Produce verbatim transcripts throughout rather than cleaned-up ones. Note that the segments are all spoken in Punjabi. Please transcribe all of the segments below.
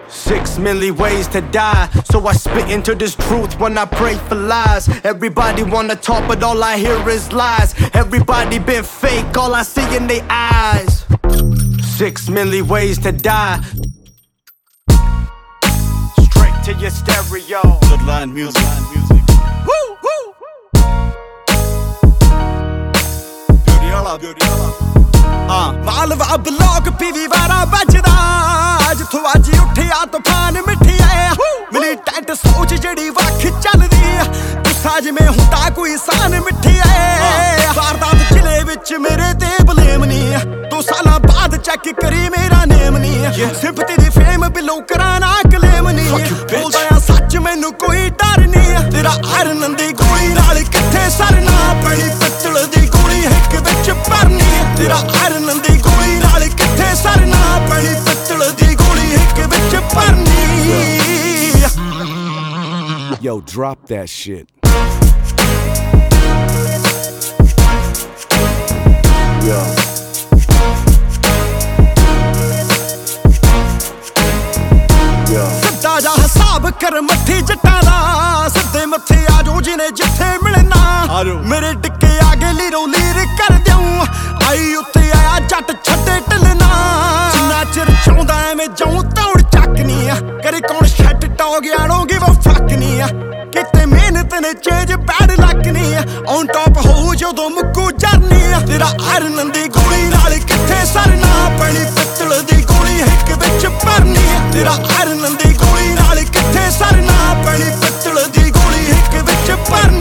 Six million ways to die, so I spit into this truth when I pray for lies. Everybody wanna talk, but all I hear is lies. Everybody been fake, all I see in their eyes. Six million ways to die. Straight to your stereo. Bloodline music. Woo, woo. Guriyala, Guriyala. Ah, Malwa blog ਪੀਵੀ ਵਾਰਾ ਵੱਜਦਾ ਜਿੱਥੋਂ ਅੱਜ ਉੱਠਿਆ ਤੂਫਾਨ ਮਿੱਠੀਏ ਮਿਲੀ ਟੈਂਟ ਸੋਚ ਜਿਹੜੀ ਵੱਖ ਚੱਲਦੀ ਗੁੱਸਾ ਜਿਵੇਂ ਹੁੰਦਾ ਕੋਈ ਸਾਨ ਮਿੱਠੀਏ ਵਾਰਦਾਤ ਜ਼ਿਲ੍ਹੇ ਵਿੱਚ ਮੇਰੇ ਤੇ ਬਲੇਮ ਨਹੀਂ ਦੋ ਸਾਲਾਂ ਬਾਅਦ ਚੈੱਕ ਕਰੀ ਮੇਰਾ ਨੇਮ ਨਹੀਂ ਸਿੰਪਥੀ ਦੀ ਫੇਮ ਬਿਲੋ ਕਰਾਣਾ ਕਲੇਮ ਨਹੀਂ ਬੋਲਦਾ ਆ ਸੱਚ ਮੈਨੂੰ ਕੋਈ ਡਰ ਨਹੀਂ ਤੇਰਾ ਆਇਰਨ ਦੀ ਗੋਲੀ ਨਾਲ ਕਿੱਥੇ ਸਰਨਾ ਪੈਣੀ ਪਿੱਤਲ ਦੀ ਗੋਲੀ ਹਿੱਕ ਵਿੱਚ ਭਰਨੀ ਤੇਰਾ ਆਇਰਨ ਦੀ ਗੋਲੀ ਨਾਲ ਕਿੱਥੇ ਸਰਨਾ ਪੈਣੀ ਪਿੱਤਲ ਦੀ ਗੋਲੀ ਹਿੱਕ ਵਿੱਚ ਭਰਨੀ Yo, drop that shit. Yo. Yo. ਸਿੱਧਾ ਜਾ ਹਿਸਾਬ ਕਰ ਮੱਠੀ ਜੱਟਾਂ ਦਾ ਸਿੱਧੇ ਮੱਥੇ ਆ ਜੋ ਜਿਹਨੇ ਜਿੱਥੇ ਮਿਲਣਾ ਮੇਰੇ ਡਿੱਕੇ ਆ ਗਏ ਲੀਰੋ ਲੀਰ ਕਰ ਦਿਉ ਆਈ ਉੱਤੇ ਆਇਆ ਜੱਟ ਛੱਡੇ ਢਲਣਾ ਜਿੰਨਾ ਚਿਰ ਚਾਹੁੰਦਾ ਐਵੇਂ ਜਾਉ ਤੌੜ ਚੱਕਨੀ ਆ ਕਰੇ ਕੌਣ ਛੱਡ ਟੋ ਗਿਆ ਨੋ ਗਿਵ ਅ ਫੱਕ ਨਹੀਂ ਆ ਕਿਤੇ ਮਿਹਨਤ ਨੇ ਚੇਂਜ ਬੈਡ ਲੱਕ ਨਹੀਂ ਆ ਔਨ ਟੌਪ ਹੋਊ ਜਦੋਂ ਮੁੱਕੂ ਜਰਨੀ ਆ ਤੇਰਾ ਆਇਰਨ ਦੀ ਗੋਲੀ ਨਾਲ ਕਿੱਥੇ ਸਰਨਾ ਪੈਣੀ ਪਿੱਤਲ ਦੀ ਗੋਲੀ ਹਿੱਕ ਵਿੱਚ ਭਰਨੀ ਤੇਰਾ ਆਇਰਨ ਦੀ ਗੋਲੀ ਨਾਲ ਕਿੱਥੇ ਸਰਨਾ ਪੈਣੀ ਪਿੱਤਲ ਦੀ ਗੋਲੀ ਹਿੱਕ ਵਿੱਚ ਭਰਨੀ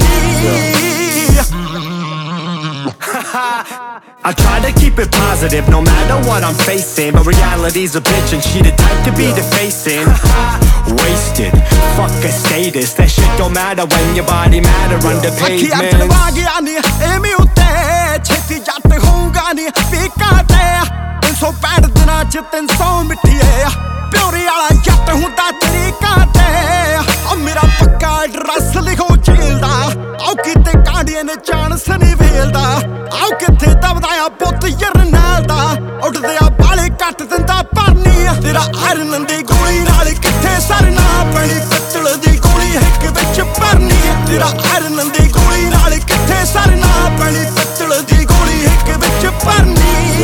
I try to keep it positive no matter what I'm facing, but reality's a bitch and she the type to be defacing. Wasted, fuck a status, that shit don't matter when your body matter under pavement. ਐਵੇਂ ਉੱਤੇ ਛੇਤੀ ਜੱਟ ਹੋਊਗਾ ਨੀ ਪੀਕਾਂ ਤੇ ਤਿੰਨ ਸੌ ਪੈਂਹਠ ਦਿਨਾਂ ਚ ਤਿੰਨ ਸੌ ਮਿੱਠੀਏ ਪਿਓਰੀ ਵਾਲਾ ਜੱਟ ਹੁੰਦਾ ਤਰੀਕਾਂ ਤੇ ਉਹ ਮੇਰਾ ਪੱਕਾ ਐਡਰੈਸ ਲਿਖੋ ਜੇਲ੍ਹ ਦਾ ਆਓ ਕਿਤੇ ਕਾਂਡੀਆਂ ਨੇ ਚਾਂਸ ਨਹੀਂ ਵੇਲਦਾ ਆਓ ਕਿੱਥੇ ਦਬਦਾ ਆ ਪੁੱਤ ਯਰਨੈਲ ਦਾ ਉੱਡਦੇ ਆ ਬਾਲੇ ਕੱਟ ਦਿੰਦਾ ਭਰਨੀ ਤੇਰਾ ਆਇਰਨ ਦੀ ਗੋਲੀ ਨਾਲ ਕਿੱਥੇ ਸਰਨਾ ਪੈਣੀ ਪਿੱਤਲ ਦੀ ਗੋਲੀ ਹਿੱਕ ਵਿੱਚ ਭਰਨੀ ਤੇਰਾ ਆਇਰਨ ਦੀ ਗੋਲੀ ਨਾਲ ਕਿੱਥੇ ਸਰਨਾ ਪੈਣੀ ਪਿੱਤਲ ਦੀ ਗੋਲੀ ਹਿੱਕ ਵਿੱਚ ਭਰਨੀ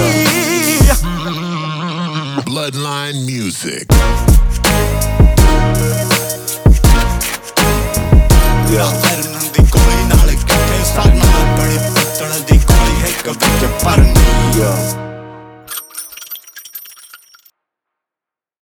Bloodline music. ਆਇਰਨ ਦੀ ਗੋਲੀ ਨਾਲ ਕਿੱਥੇ ਸਰਨਾ ਪੈਣੀ ਪਿੱਤਲ ਦੀ ਗੋਲੀ ਹਿੱਕ ਵਿੱਚ ਭਰਨੀ